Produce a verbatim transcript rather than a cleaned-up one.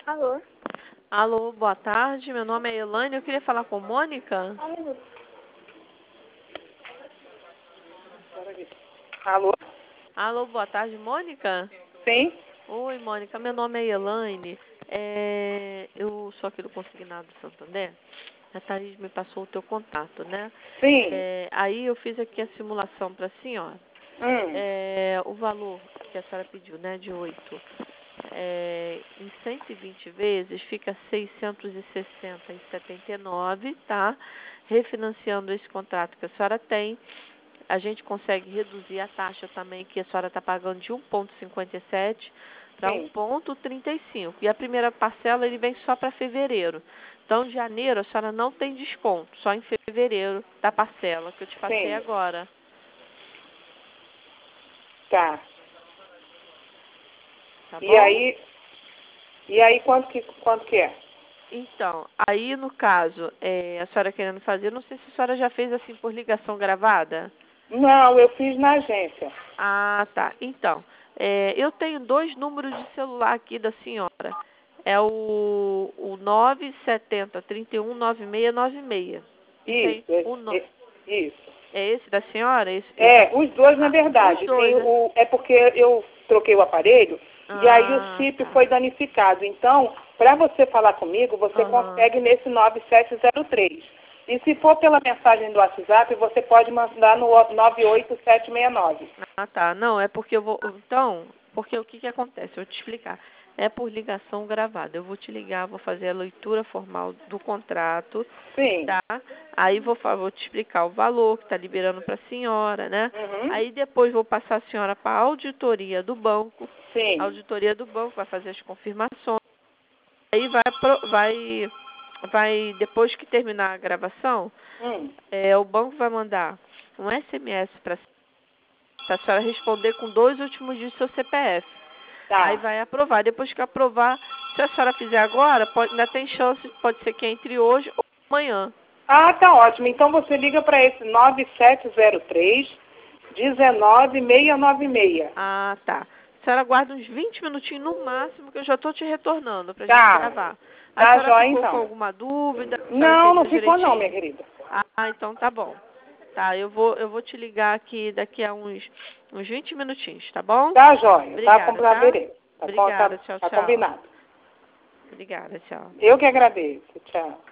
Alô? Alô, boa tarde. Meu nome é Elaine. Eu queria falar com Mônica. Alô? Alô, boa tarde, Mônica. Sim? Oi, Mônica. Meu nome é Elaine. É, eu sou aqui do Consignado Santander. A Thaís me passou o teu contato, né? Sim. É, aí eu fiz aqui a simulação para a senhora. Hum. É, o valor que a senhora pediu, né, de oito, é, em cento e vinte vezes fica seiscentos e sessenta e setenta e nove, tá? Refinanciando esse contrato que a senhora tem, a gente consegue reduzir a taxa também que a senhora está pagando de um vírgula cinquenta e sete para um Sim. vírgula trinta e cinco. E a primeira parcela ele vem só para fevereiro. Então, em janeiro, a senhora não tem desconto, só em fevereiro da parcela que eu te passei Sim. agora. Tá. Tá E bom? aí, e aí quanto que, quanto que é? Então, aí no caso, é, a senhora querendo fazer, não sei se a senhora já fez assim por ligação gravada. Não, eu fiz na agência. Ah, tá. Então, é, eu tenho dois números de celular aqui da senhora. É o, o nove sete zero, três um, nove seis nove seis. Isso aí, Isso, é, o no, é- isso. é esse da senhora? Esse, esse, É, os dois na ah, os verdade. Tem dois, né? o, é porque eu troquei o aparelho e aí o Ah, chip tá. foi danificado. Então, para você falar comigo, você Aham. consegue nesse nove sete zero três. E se for pela mensagem do WhatsApp, você pode mandar no nove oito sete seis nove. Ah, tá. Não, é porque eu vou. Então, porque o que que acontece? Eu vou te explicar. É por ligação gravada. Eu vou te ligar, vou fazer a leitura formal do contrato, Sim. tá? Aí vou, fa- vou te explicar o valor que está liberando para a senhora, né? Uhum. Aí depois vou passar a senhora para a auditoria do banco. A Sim. auditoria do banco vai fazer as confirmações. Aí vai, pro- vai, vai depois que terminar a gravação, Hum. é, o banco vai mandar um S M S para a senhora responder com dois últimos dígitos do seu C P F. Aí Tá. vai aprovar. Depois que aprovar, se a senhora fizer agora, pode, ainda tem chance, pode ser que entre hoje ou amanhã. Ah, tá ótimo. Então você liga para esse nove sete zero três, um nove seis nove seis. Ah, tá. A senhora aguarda uns vinte minutinhos no máximo, que eu já estou te retornando para a gente Tá. gravar. A Tá senhora jóia ficou com então. alguma dúvida? A senhora Não, não entendeu ficou não, minha direitinho? querida. Ah, então tá bom. Tá, eu vou, eu vou te ligar aqui daqui a uns, uns vinte minutinhos, tá bom? Tá jóia. Tá Obrigada, comprado. tá? Tá, com- tá, Obrigada, tchau, tá tchau. combinado. Obrigada, tchau. Eu que agradeço. Tchau.